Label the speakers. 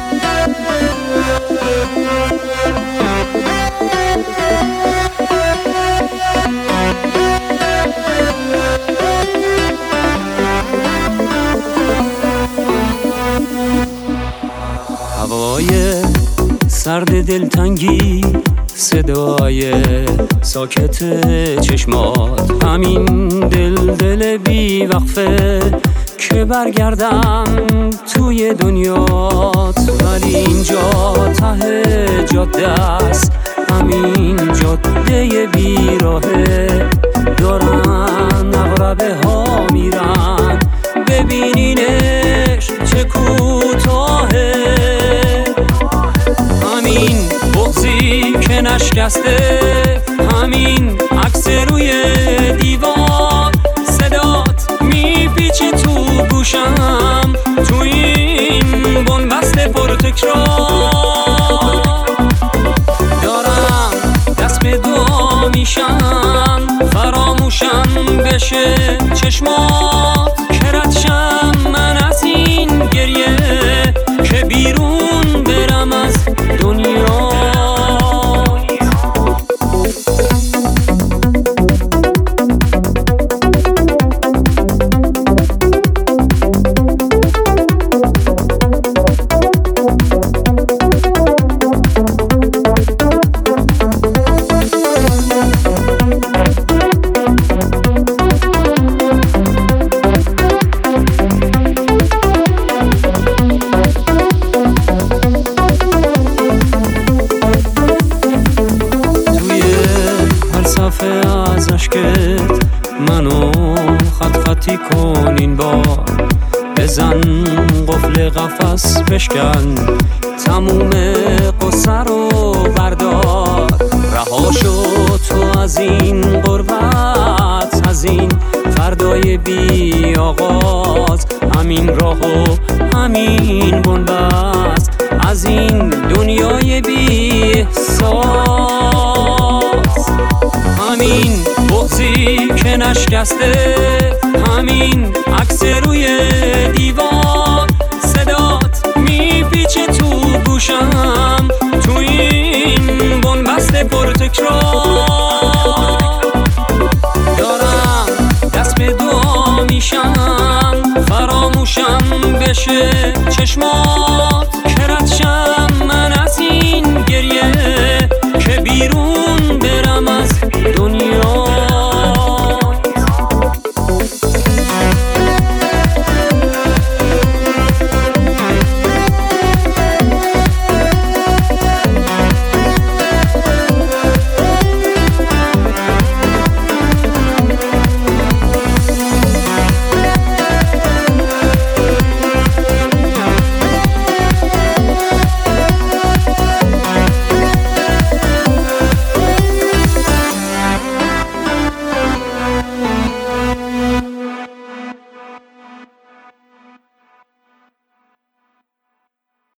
Speaker 1: هوای سرد دلتنگی، صدای ساکت چشمات، همین دل بی وقفه که برگردم توی دنیات. ولی اینجا ته جاده است، همین جاده بیراهه، دارن اغربه ها میرن، ببینینش چه کوتاهه. همین بغضی که نشکسته، همین عکس روی دیوار، صدات میپیچه تو گوشم، تو این بنبست پرتکرار. دارم دست به دعا میشم، فراموشم بشه چشمات، که ردشم من از این گریه، که بیرون برم از دنیا. از عشقت منو خطی کن این بار، بزن قفل قفس بشکن، تموم قصه رو بردار. رها شو تو از این غربت، از این فردای بی آغاز، همین راه و همین بنبست، از این دنیای بی احساس. همین بغضی که نشکسته، همین عکس روی دیوار، صدات میپیچه تو گوشم، تو این بنبست پرتکرار. دارم دست به دعا میشم، فراموشم بشه چشمات، که ردشم